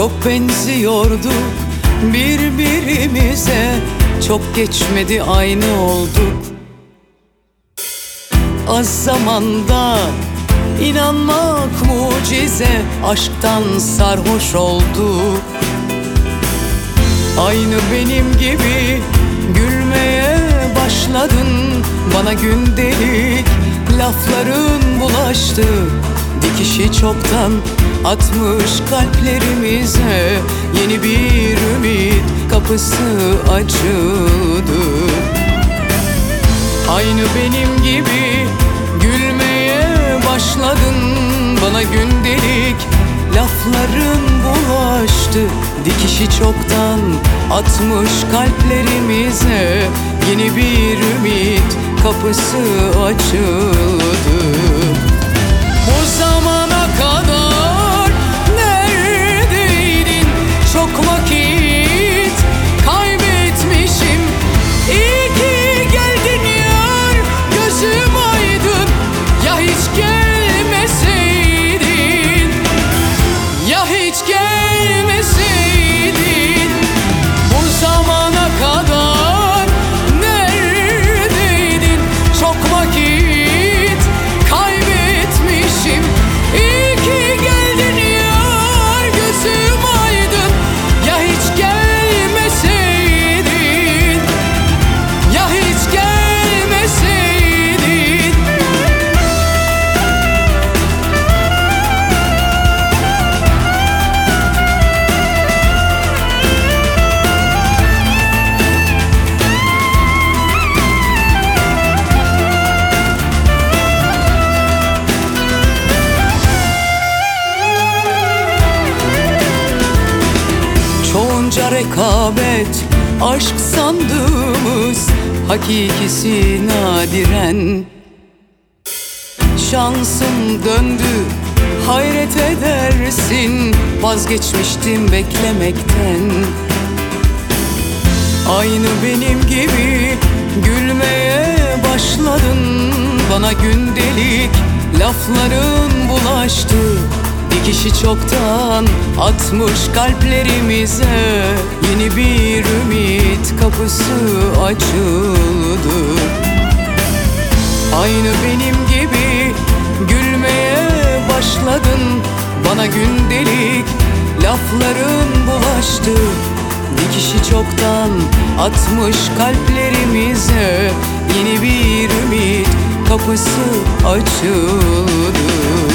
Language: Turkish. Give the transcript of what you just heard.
Çok benziyorduk birbirimize, çok geçmedi aynı olduk. Az zamanda inanmak mucize, aşktan sarhoş olduk. Aynı benim gibi gülmeye başladın, bana gündelik lafların bulaştı. Dikişi çoktan atmış kalplerimize, yeni bir ümit kapısı açıldı. Aynı benim gibi gülmeye başladın, bana gündelik lafların bulaştı. Dikişi çoktan atmış kalplerimize, yeni bir ümit kapısı açıldı. Bu zamana kadar neredeydin? Çok vakit kaybetmişim. İyi ki geldin yar, gözüm aydın. Ya hiç gelmeseydin, ya hiç gelmeseydin. Bu zamana kadar neredeydin? Çok vakit kaybetmişim. İyi ki geldin yar, gözüm aydın. Ya hiç gelmeseydin, ya hiç gelmeseydin. Çoğunca rekabet, aşk sandığımız hakikisi nadiren. Şansım döndü, hayret edersin, vazgeçmiştim beklemekten. Aynı benim gibi gülmeye başladın, bana gündelik lafların bulaştı. Dikişi çoktan atmış kalplerimize, yeni bir ümit kapısı açıldı. Aynı benim gibi gülmeye başladın, bana gündelik lafların bulaştı. Dikişi çoktan atmış kalplerimize, yeni bir ümit kapısı açıldı.